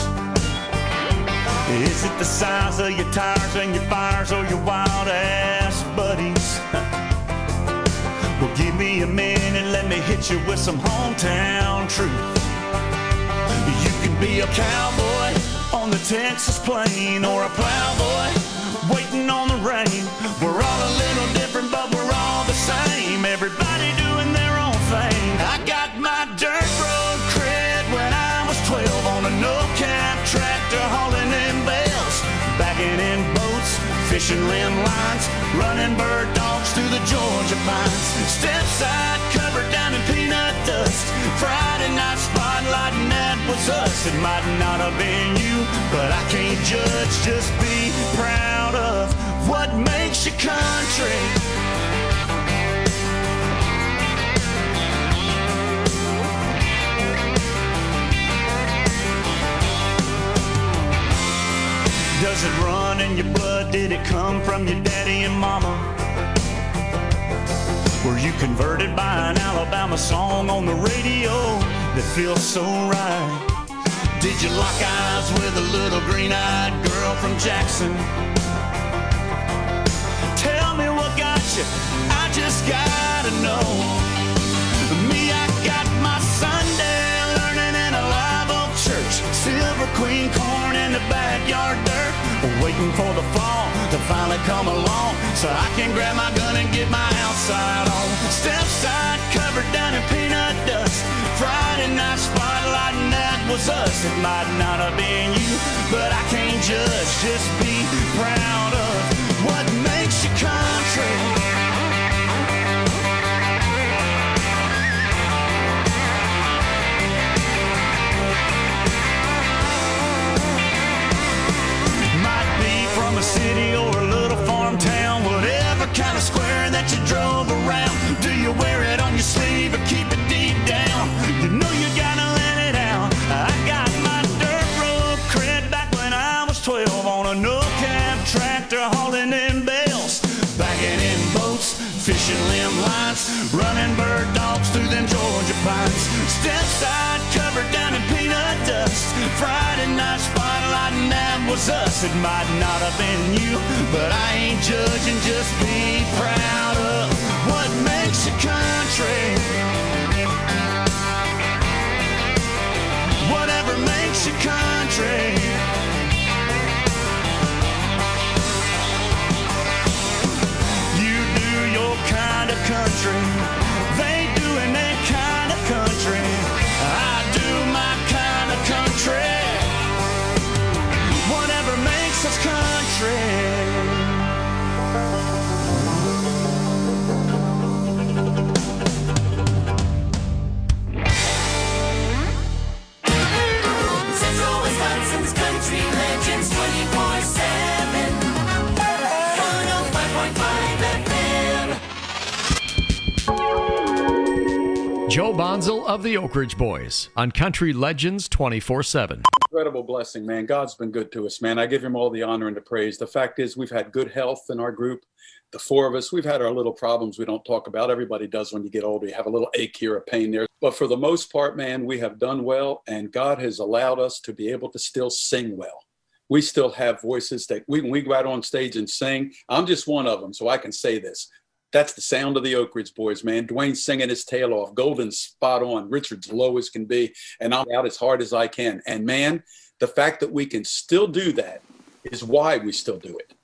Is it the size of your tires and your fires or your wild-ass buddies? Well, give me a minute, let me hit you with some hometown truth. You can be a cowboy on the Texas plain or a plowboy waiting on the rain. We're all a little different, but we're all the same. Everybody doing their own thing. I got my dirt road cred when I was twelve on a no-cap tractor hauling in bales, bagging in boats, fishing limb lines, running bird dogs through the Georgia pines. Step side covered down in peanut dust. Friday night spotlight and that was us. It might not have been you, but I can't judge. Just be proud of what makes you country. Does it run in your blood? Did it come from your daddy and mama? Were you converted by an Alabama song on the radio that feels so right? Did you lock eyes with a little green-eyed girl from Jackson? Tell me what got you, I just gotta know. Me, I got my Sunday learning in a live oak church. Silver Queen corn in the backyard dirt. Waiting for the fall to finally come along so I can grab my gun and get my outside on. Step side covered down in peanut dust. Friday night spotlight and that was us. It might not have been you, but I can't judge. Just be proud of what makes you country. From a city or a little farm town, whatever kind of square that you drove around. Do you wear it on your sleeve or keep it deep down? You know you gotta let it out. I got my dirt road cred back when I was twelve on a no-cab tractor hauling in bales, bagging in boats, fishing limb lines, running bird dogs through them Georgia pines. Step side covered down in peanut dust. Friday night spotlight and that was us. It might not have been you, but I ain't judging. Just be proud of what makes you country. Whatever makes you country. You do your kind of country. They doing their kind of country. I do my kind of country. Whatever makes us country. Central Wisconsin's Country Legends twenty-four seven. one oh five point five F M. Joe Bonzel of the Oak Ridge Boys on Country Legends twenty-four seven. Incredible blessing, man. God's been good to us, man. I give him all the honor and the praise. The fact is, we've had good health in our group. The four of us, we've had our little problems we don't talk about. Everybody does when you get older. You have a little ache here, a pain there. But for the most part, man, we have done well, and God has allowed us to be able to still sing well. We still have voices that we, when we go out on stage and sing, I'm just one of them, so I can say this. That's the sound of the Oak Ridge Boys, man. Dwayne's singing his tail off. Golden's spot on. Richard's low as can be. And I'm out as hard as I can. And, man, the fact that we can still do that is why we still do it.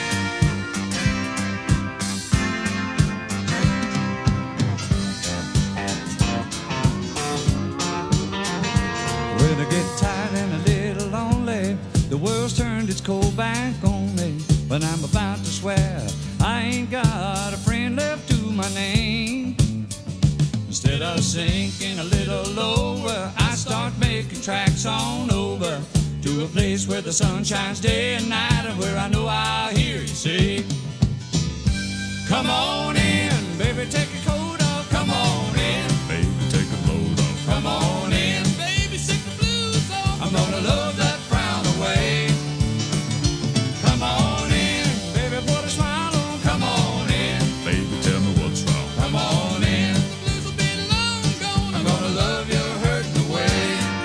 When I get tired and a little lonely, the world's turned its cold back on me. When I'm about to swear I ain't got a friend left to my name. Instead of sinking a little lower, I start making tracks on over to a place where the sun shines day and night, and where I know I'll hear you say, come on in, baby, take your coat off. Come on in, baby, take a load off. Come on in, baby, shake the blues off. I'm gonna love that frown away. Come on in, baby, put a smile on. Come on in, baby, tell me what's wrong. Come on in, the blues will be long gone. I'm gonna love your hurting away.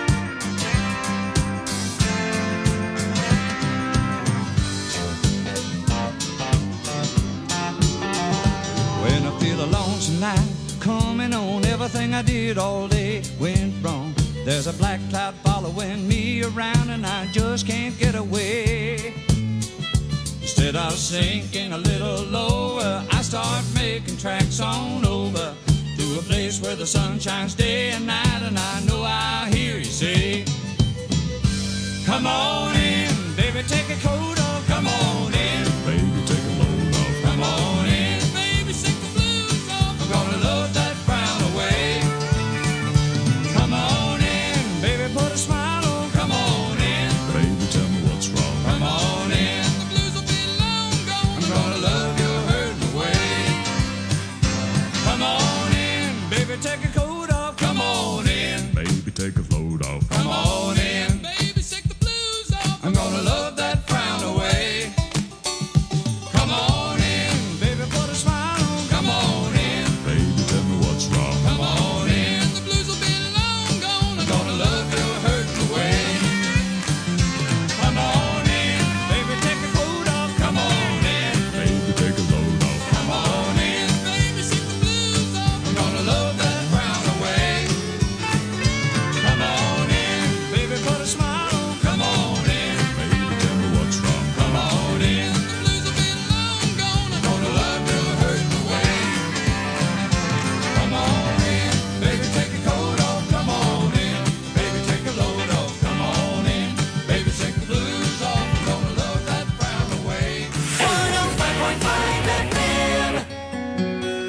When I feel a lonesome night coming on, everything I did all day went wrong. There's a black cloud following me around, and I just can't get away. Instead of sinking a little lower, I start making tracks on over to a place where the sun shines day and night, and I know I'll hear you say, come on in, baby, take a coat off. Come on in, baby, take a load off. Come on in, baby, shake the blues off. I'm gonna love that frown away. Come on in, baby, put a smile on. Come on in, baby, tell me what's wrong. Come on in, the blues will be long gone. I'm gonna love your hurting away. Come on in, baby, take a coat off. Come on in, baby, take a load off. Come on in, baby, shake the blues off. I'm gonna love that frown away. Come on in, baby, put a smile on. Come on in, baby, tell me what's wrong. Come on in, the blues will be long gone. I'm gonna love your hurting away. Come on in, baby, take a coat off. Come on in, baby, take a load off. Come on in, baby, shake the blues off. I'm gonna love that frown away. Come on in, baby, put a smile on. Come on in, baby, tell me what's wrong. Come on in, the blues will be long gone. I'm gonna love your hurting away. Come on in, baby, take a coat off. Come on in, baby, take a load off. Come on in, baby, shake the blues off. I'm gonna love that frown away. one oh five point five F M.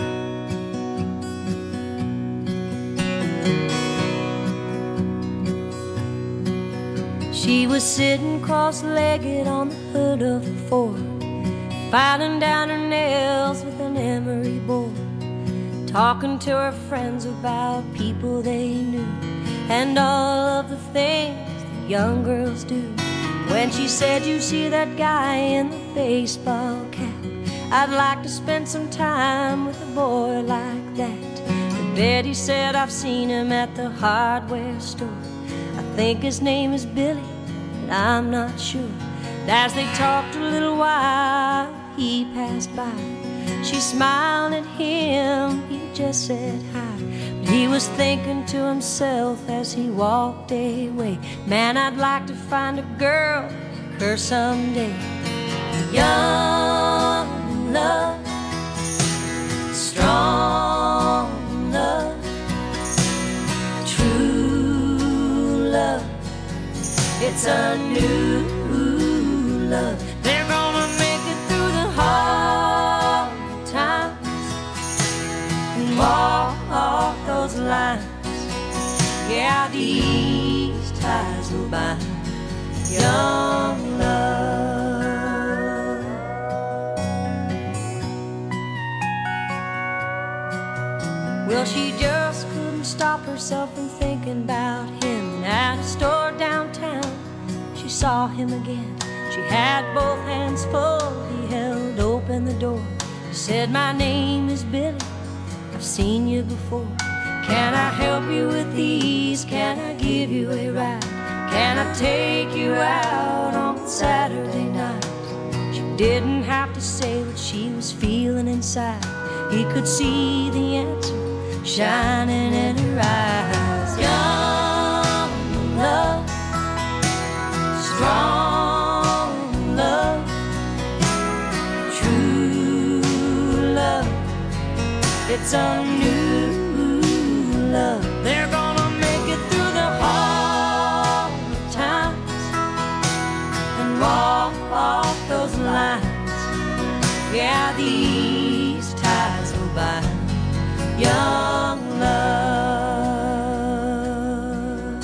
She was sitting cross-legged on the hood of the Ford, filing down her nails with an emery board, talking to her friends about people they knew and all of the things that young girls do. When she said, you see that guy in the baseball cap, I'd like to spend some time with a boy like that. And Betty said, I've seen him at the hardware store. I think his name is Billy, but I'm not sure. And as they talked a little while, he passed by. She smiled at him, he just said hi. But he was thinking to himself as he walked away, man, I'd like to find a girl like her someday. Young love, strong love, true love, it's a new love. They're gonna make it through the hard times and walk off those lines. Yeah, these ties will bind. Young love. Well, she just couldn't stop herself from thinking about him. And at a store downtown, she saw him again. She had both hands full, he held open the door. He said, my name is Billy, I've seen you before. Can I help you with these? Can I give you a ride? Can I take you out on Saturday night? She didn't have to say what she was feeling inside. he could see the answer shining in her eyes. Young love, strong love, true love, it's a new love. They're gonna make it through the hard times and walk off those lines. Yeah, these ties will bind young love.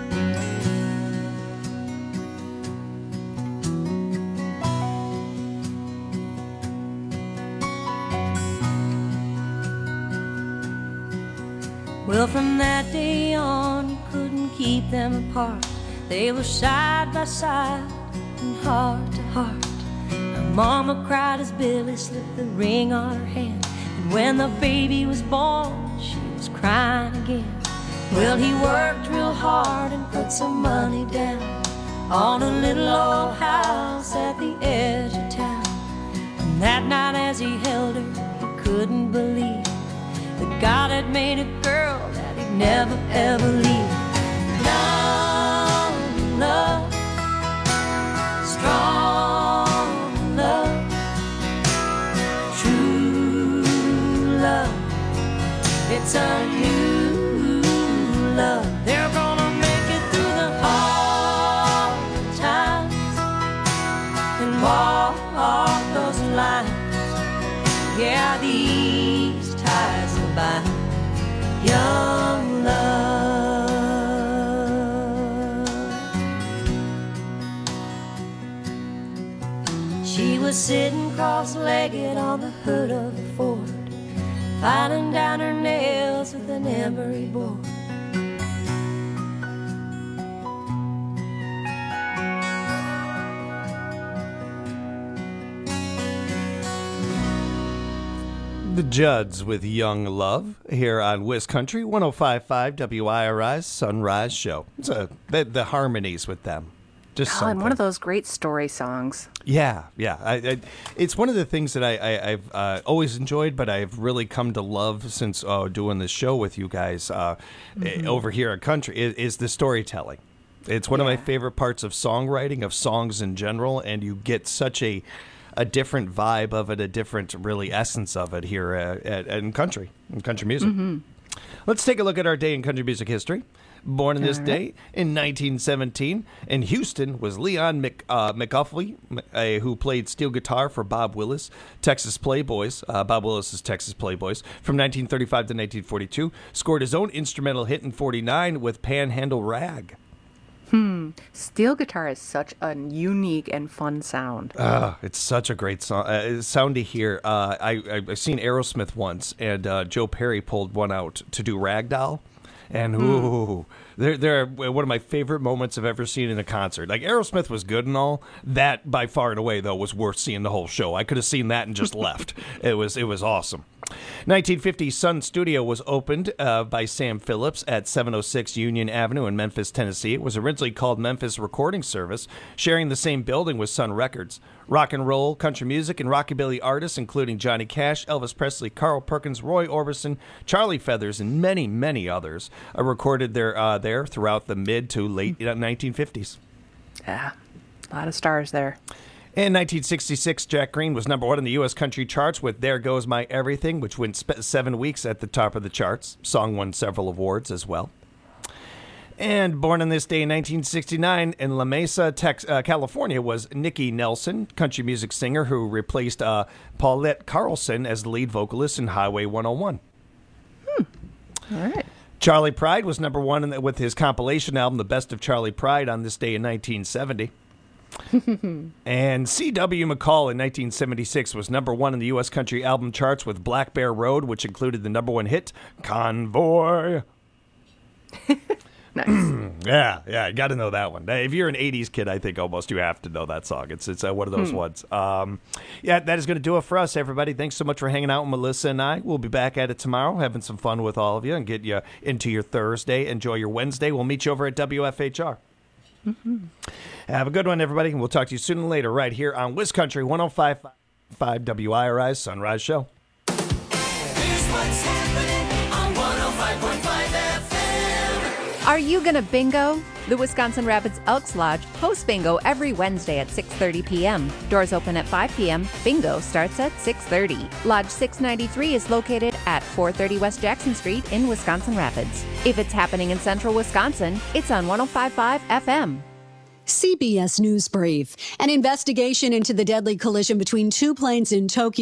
Well, from that day on, you couldn't keep them apart. They were side by side and heart to heart. Mama cried as Billy slipped the ring on her hand. And when the baby was born, she was crying again. Well, he worked real hard and put some money down on a little old house at the edge of town. And that night as he held her, he couldn't believe that God had made a girl that he'd never ever leave. Young love, strong love, true love, it's a new love. They're gonna make it through the hard times and walk off those lines. Yeah, these ties will bind young love. She was sitting cross-legged on the hood of the Ford, filing down her nails with an emery board. The Judds with Young Love here on Wiz Country one oh five point five W I R I's Sunrise Show. It's a, the, the harmonies with them. Just Oh, something. and one of those great story songs. Yeah, yeah. I, I, it's one of the things that I, I, I've uh, always enjoyed, but I've really come to love since uh, doing this show with you guys uh, Mhm. over here at Country, is, is the storytelling. It's one of my favorite parts of songwriting, of songs in general, and you get such a a different vibe of it, a different, really, essence of it here at, at, in country, in country music. Mhm. Let's take a look at our day in country music history. Born in this All day right. in nineteen seventeen in Houston was Leon Mc, uh, McAuliffe, uh, who played steel guitar for Bob Willis, Texas Playboys. Uh, Bob Willis's Texas Playboys from nineteen thirty-five to nineteen forty-two. Scored his own instrumental hit in forty-nine with Panhandle Rag. Hmm. Steel guitar is such a unique and fun sound. Uh, it's such a great song, uh, sound to hear. Uh, I, I, I've seen Aerosmith once, and uh, Joe Perry pulled one out to do Ragdoll. And ooh, they're, they're one of my favorite moments I've ever seen in a concert. Like, Aerosmith was good and all. That, by far and away, though, was worth seeing the whole show. I could have seen that and just left. It was it was awesome. nineteen fifty, Sun Studio was opened uh, by Sam Phillips at seven oh six Union Avenue in Memphis, Tennessee. It was originally called Memphis Recording Service, sharing the same building with Sun Records. Rock and roll, country music, and rockabilly artists, including Johnny Cash, Elvis Presley, Carl Perkins, Roy Orbison, Charlie Feathers, and many, many others, uh, recorded there, uh, there throughout the mid to late nineteen fifties. Yeah, a lot of stars there. In nineteen sixty-six, Jack Green was number one in the U S country charts with There Goes My Everything, which went sp- seven weeks at the top of the charts. Song won several awards as well. And born on this day in nineteen sixty-nine in La Mesa, Tex- uh, California, was Nikki Nelson, country music singer who replaced uh, Paulette Carlson as the lead vocalist in Highway one oh one. All right. Charlie Pride was number one in the, with his compilation album, The Best of Charlie Pride, on this day in nineteen seventy. And C W McCall in nineteen seventy-six was number one in the U S country album charts with Black Bear Road, which included the number one hit, Convoy. Nice. yeah, yeah, you got to know that one. If you're an eighties kid, I think almost you have to know that song. It's it's uh, one of those Hmm. ones. Um, yeah, that is going to do it for us, everybody. Thanks so much for hanging out with Melissa and I. We'll be back at it tomorrow, having some fun with all of you and get you into your Thursday. Enjoy your Wednesday. We'll meet you over at W F H R. Mm-hmm. Have a good one, everybody, and we'll talk to you soon and later right here on Wiz Country one oh five point five W I R I's Sunrise Show. Are you gonna bingo? The Wisconsin Rapids Elks Lodge hosts bingo every Wednesday at six thirty p.m. Doors open at five p.m. Bingo starts at six thirty. Lodge six ninety-three is located at four thirty West Jackson Street in Wisconsin Rapids. If it's happening in central Wisconsin, it's on one oh five point five F M. C B S News Brief. An investigation into the deadly collision between two planes in Tokyo